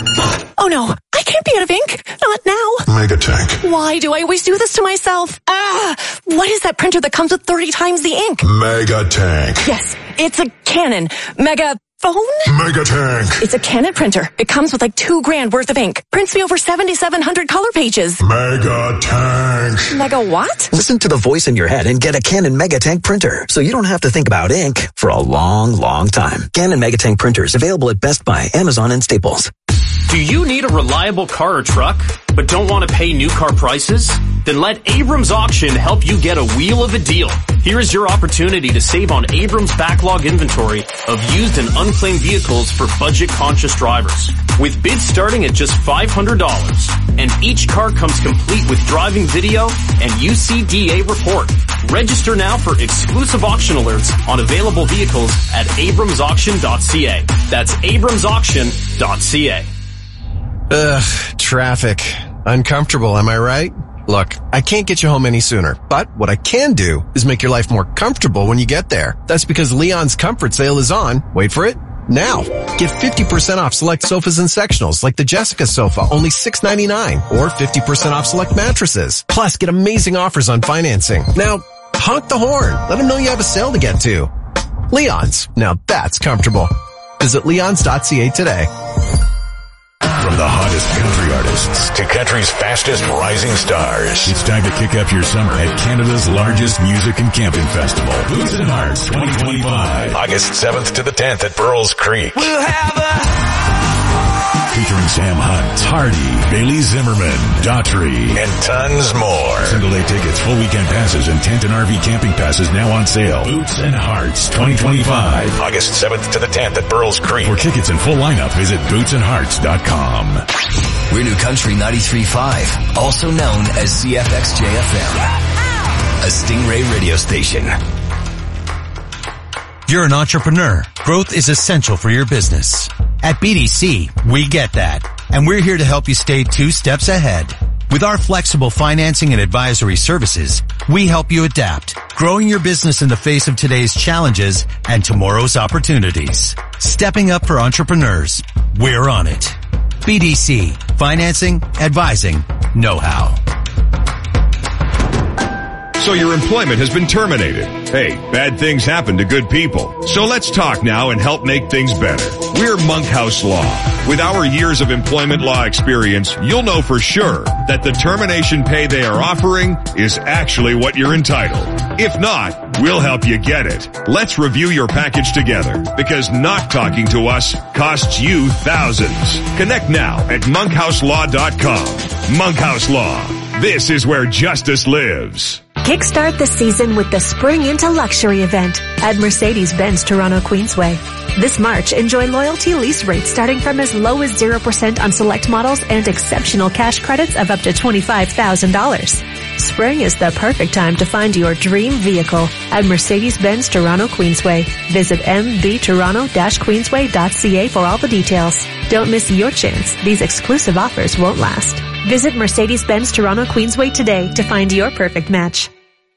Oh no, I can't be out of ink. Not now. Megatank. Why do I always do this to myself? Ah, what is that printer that comes with thirty times the ink? Megatank. Yes, it's a Canon. Mega phone? Megatank. It's a Canon printer. It comes with like two grand worth of ink. Prints me over seventy-seven hundred color pages. Megatank. Mega what? Listen to the voice in your head and get a Canon Megatank printer, so you don't have to think about ink for a long, long time. Canon Megatank printers available at Best Buy, Amazon, and Staples. Do you need a reliable car or truck, but don't want to pay new car prices? Then let Abrams Auction help you get a wheel of a deal. Here is your opportunity to save on Abrams' backlog inventory of used and unclaimed vehicles for budget-conscious drivers. With bids starting at just five hundred dollars, and each car comes complete with driving video and U C D A report. Register now for exclusive auction alerts on available vehicles at abrams auction dot c a. That's abrams auction dot c a. Ugh, traffic. Uncomfortable, am I right? Look, I can't get you home any sooner, but what I can do is make your life more comfortable when you get there. That's because Leon's Comfort Sale is on, wait for it, now. Get fifty percent off select sofas and sectionals like the Jessica sofa, only six ninety-nine, or fifty percent off select mattresses. Plus, get amazing offers on financing. Now, honk the horn. Let them know you have a sale to get to. Leon's, now that's comfortable. Visit leons dot c a today. From the hottest country artists to country's fastest rising stars, it's time to kick up your summer at Canada's largest music and camping festival, Boots and Hearts twenty twenty-five. August seventh to the tenth at Burles Creek. We'll have a Featuring Sam Hunt, Hardy, Bailey Zimmerman, Daughtry, and tons more. Single day tickets, full weekend passes, and tent and R V camping passes now on sale. Boots and Hearts twenty twenty-five. August seventh to the tenth at Burles Creek. For tickets and full lineup, visit boots and hearts dot com. We're New Country ninety-three point five, also known as C F X J F M, a Stingray radio station. You're an entrepreneur. Growth is essential for your business. At B D C, we get that, and we're here to help you stay two steps ahead. With our flexible financing and advisory services, we help you adapt, growing your business in the face of today's challenges and tomorrow's opportunities. Stepping up for entrepreneurs. We're on it. B D C, financing, advising, know-how. So your employment has been terminated. Hey, bad things happen to good people. So let's talk now and help make things better. We're Monkhouse Law. With our years of employment law experience, you'll know for sure that the termination pay they are offering is actually what you're entitled. If not, we'll help you get it. Let's review your package together, because not talking to us costs you thousands. Connect now at monkhouse law dot com. Monkhouse Law. This is where justice lives. Kickstart the season with the Spring into Luxury event at Mercedes-Benz Toronto Queensway. This March, enjoy loyalty lease rates starting from as low as zero percent on select models and exceptional cash credits of up to twenty-five thousand dollars. Spring is the perfect time to find your dream vehicle at Mercedes-Benz Toronto Queensway. Visit m b toronto dash queensway dot c a for all the details. Don't miss your chance. These exclusive offers won't last. Visit Mercedes-Benz Toronto Queensway today to find your perfect match.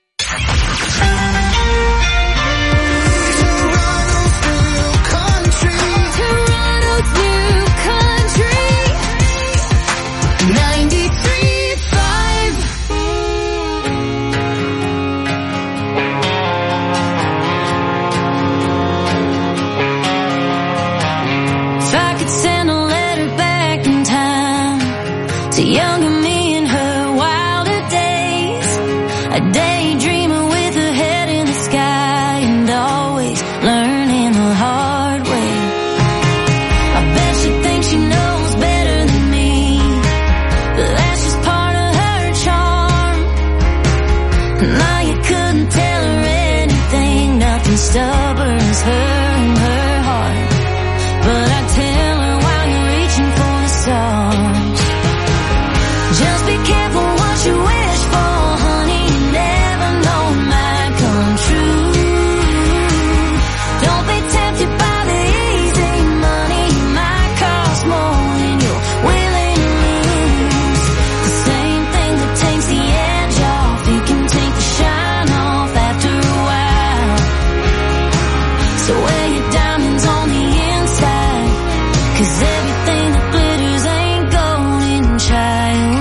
Younger me in her wilder days, a daydreamer with her head in the sky and always learning the hard way. I bet she thinks she knows better than me, but that's just part of her charm. Now you couldn't tell her anything, nothing stubborn as her and her heart. But I tell her while you're reaching for the stars, just be careful what you wish for, honey. You never know it might come true. Don't be tempted by the easy money. It might cost more than you're willing to lose. The same thing that takes the edge off, it can take the shine off after a while. So wear your diamonds on the inside, 'cause everything that glitters ain't golden, child.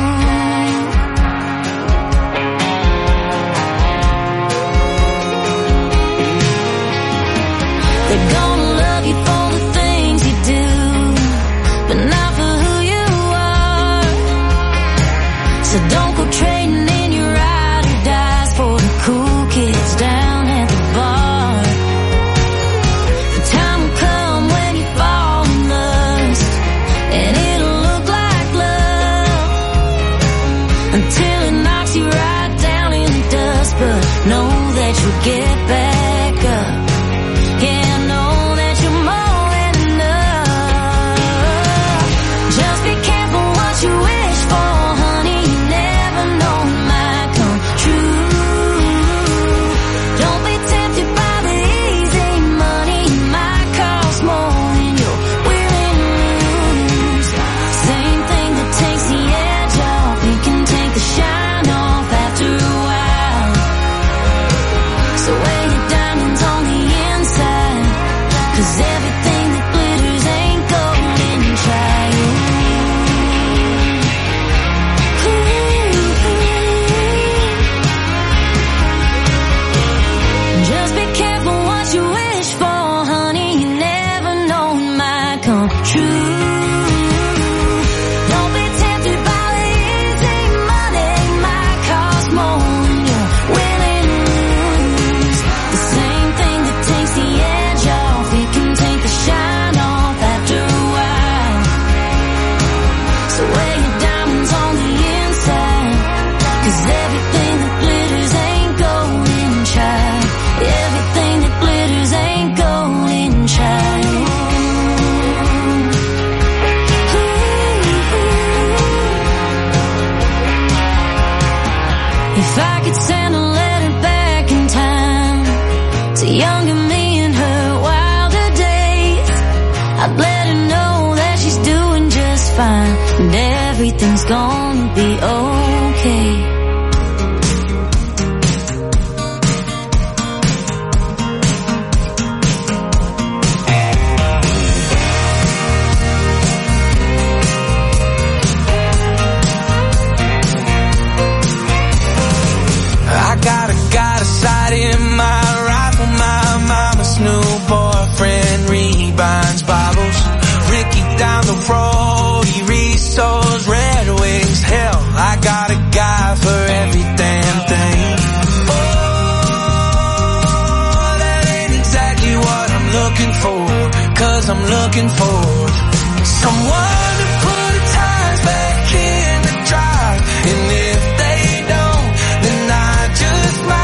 They're gonna love you for the things you do, but not for who you are. So don't go trading in your ride or dies for the cool kids down at the bar. The time will come when you fall in lust, and it'll look like love until it knocks you right down in the dust. But know that you'll get back up. Yeah, know that you're more than enough. Just be careful what you wish for, honey. You never know it might come true. Don't be tempted by the easy money. It might cost more than you're willing to lose. Same thing that takes the edge off, it can take the shine off after a while. So wear your the younger me in her wilder days. I'd let her know that she's doing just fine, and everything's gonna be okay. In my rifle, my mama's new boyfriend rebinds bottles. Ricky down the road, he restores Red Wings. Hell, I got a guy for every damn thing. Oh, that ain't exactly what I'm looking for, 'cause I'm looking for someone to put the tires back in the drive. And if they don't, then I just might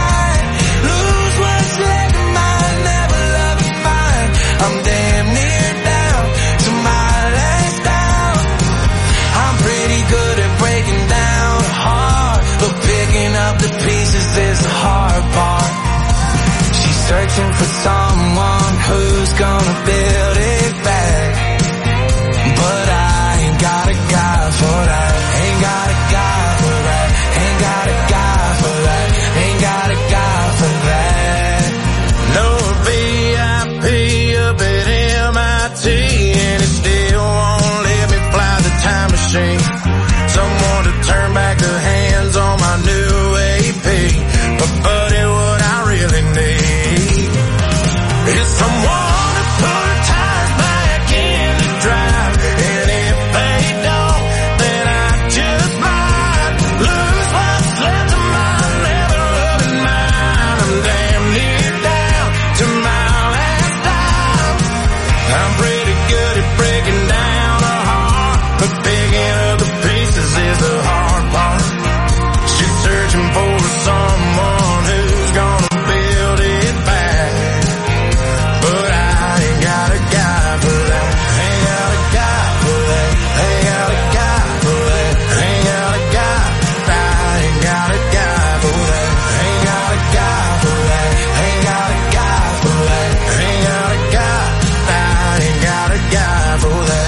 I'm damn near down to my last down. I'm pretty good at breaking down hard, but picking up the pieces is the hard part. She's searching for someone who's gonna build it back, but I ain't got a guy for that. Ain't got a guy for that. Ain't got a guy for that. Ain't got a guy for that. No V I P up at M I T, and it still won't let me fly the time machine. Someone to turn back the hands on my new A P. But buddy, what I really need is someone to put the tires back in the drive. And if they don't, then I just might lose what's left of my leather-loving mind. I'm damn near down to my last dime. I'm pretty good at breaking down a heart, but picking up the pieces is the hard part. She's searching for someone who's gonna build it back, but I ain't got a guy for that. Ain't got a guy for that. Ain't got a guy for that. Ain't got a guy. I ain't got a guy for that. Ain't got a guy for that. Ain't got a guy for that. Ain't got a guy. I ain't got a guy for that.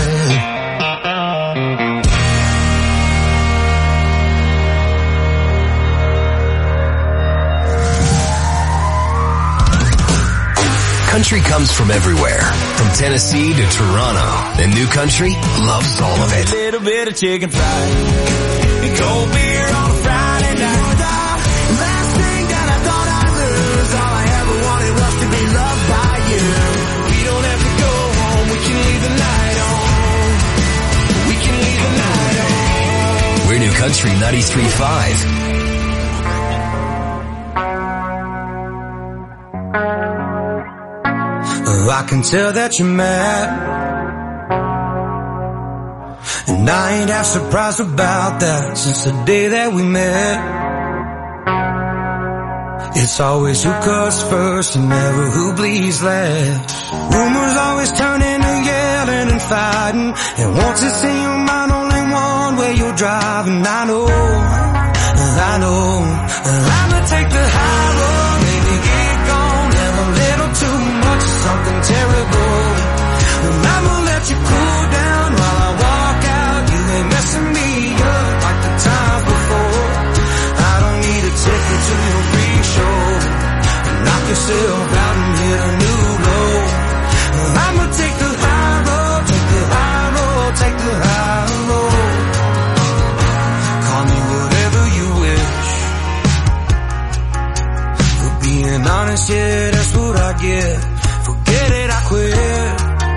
Country comes from everywhere, from Tennessee to Toronto, and New Country loves all of it. A little bit of chicken fried and cold beer on a Friday night. Last thing that I thought I'd lose, all I ever wanted was to be loved by you. We don't have to go home, we can leave the night on. We can leave the night on. We're New Country ninety-three point five. I can tell that you're mad, and I ain't half surprised about that since the day that we met. It's always who cuts first and never who bleeds last. Rumors always turn into yelling and fighting, and once it's in your mind only one way you're driving. I know, I know, I'ma take the high road, maybe get gone, have a little too much of something terrible. And I'ma let you cool down while I walk out. You ain't messing me up like the times before. I don't need a ticket to your free show. Knock yourself out and hit a new low. I'ma take the high road, take the high road, take the high road. Call me whatever you wish. For being honest, yeah, that's what I get. Forget it, I quit.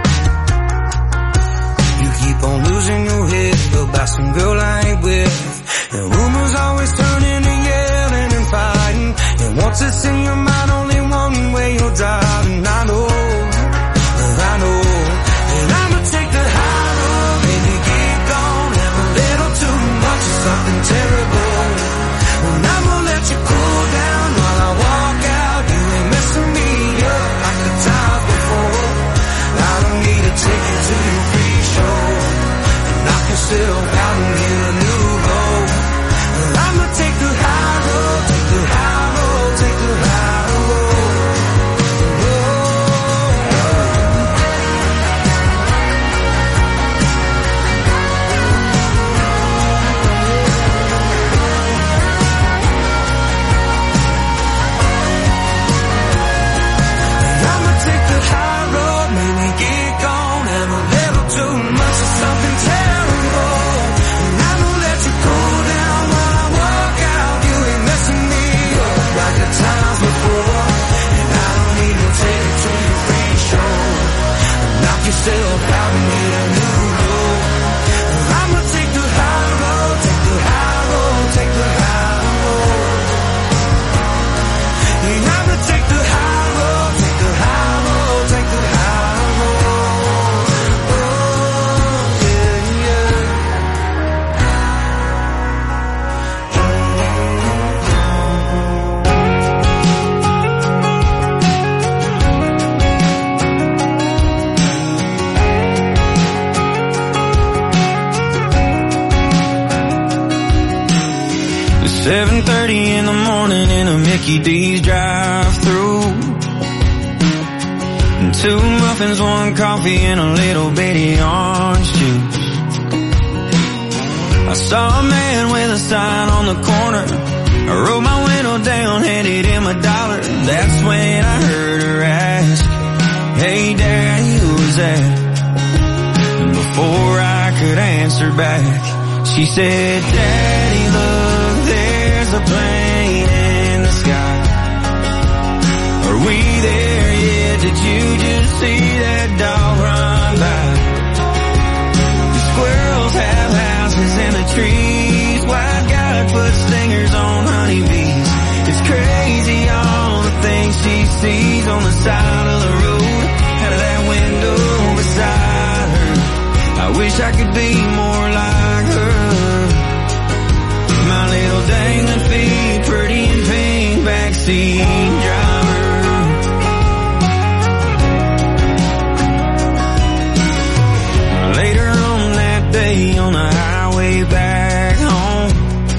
You keep on losing your head about some girl I ain't with. And rumors always turn into yelling and fighting, and once it's in your mind only one way you're driving. I know, I know, and I'ma take the high road, maybe get gone, have a little too much of something terrible. And I'ma let you cool down while I walk out. You ain't messing me up like the times before. I don't need a ticket to your free show. Knock yourself out and hit a new low. I'ma take the high road, take the high road, take the high road. seven thirty in the morning in a Mickey D's drive-thru. And two muffins, one coffee, and a little bitty orange juice. I saw a man with a sign on the corner. I rolled my window down, handed him a dollar. That's when I heard her ask, "Hey Daddy, who's that?" And before I could answer back, she said, "Daddy, look, there's a plane in the sky. Are we there yet? Did you just see that dog run by? The squirrels have houses in the trees. Why God put stingers on honeybees? It's crazy all the things she sees on the side of the road, out of that window beside her. I wish I could be more like her. My little dangling feet, pretty in pink, backseat driver." Later on that day on the highway back home,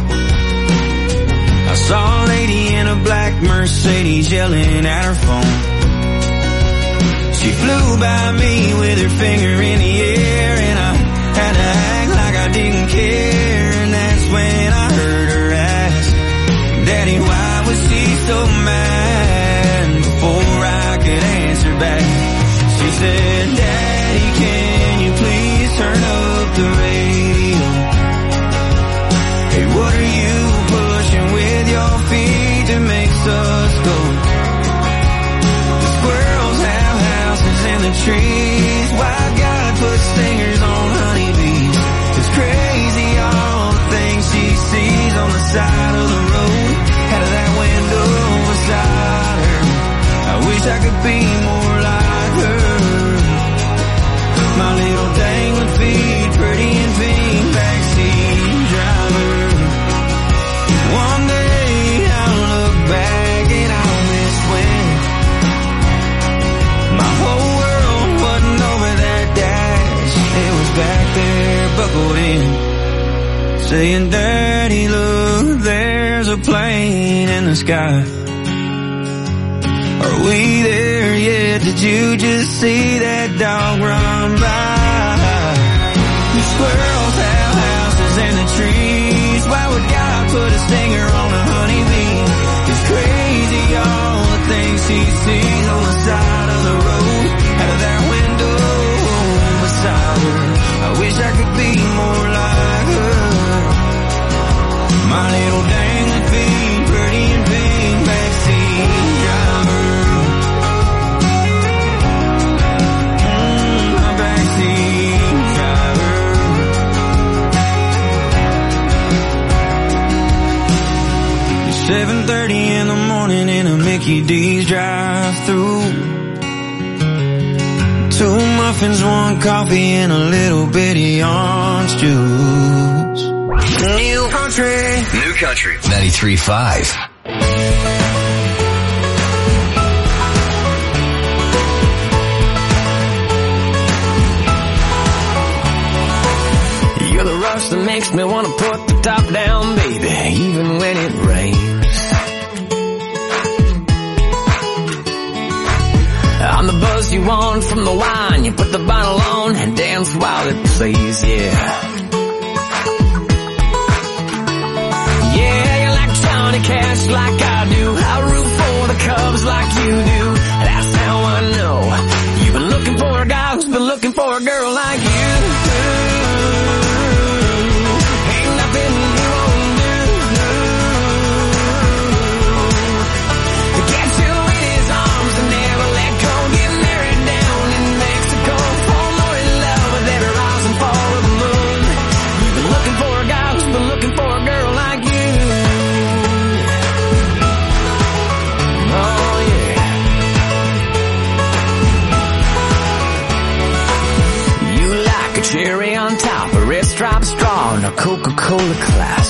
I saw a lady in a black Mercedes yelling at her phone. She flew by me with her finger in the air, and I had to act like I didn't care. And that's when I heard her ask, "Daddy, why was she so mad?" And before I could answer back, she said, "Daddy, can you please turn up the radio? Hey, what are you pushing with your feet that makes us go? The squirrels have houses in the trees. Why God put stingers on honeybees? It's crazy all the things she sees on the side of the road, out of that window beside her. I wish I could be more like her. My little dangling feet, pretty in pink, backseat driver. One day I'll look back and I'll miss when my whole world wasn't over that dash. It was back there, buckled in, saying, "Daddy, look, there's a plane in the sky. Are we there yet? Did you just see that dog run by? The squirrels have houses in the trees. Why would God put a stinger on a honeybee? It's crazy all the things she sees on the side of the road, out of that window beside her. I wish I could be more like her. My little dangling feet, pretty in pink, backseat driver." Mm, my backseat driver. It's seven thirty in the morning in a Mickey D's drive-thru. Two muffins, one coffee, and a little bitty orange juice. New country. New country. ninety-three point five. You're the rush that makes me want to put the top down, baby, even when it rains. I'm the buzz you want from the wine. You put the vinyl on and dance while it plays, yeah. Yeah, you like Johnny Cash like I do. I root for the Cubs like you do. That's how I know you've been looking for a guy who's been looking for a girl like you. Ain't nothing you won't do to get you in his arms and never let go. Get married down in Mexico, fall more in love with every rise and fall of the moon. You've been looking for a guy who's been looking for a girl like you. Oh yeah. You like a cherry on top, a red striped straw, and a Coca-Cola cloud.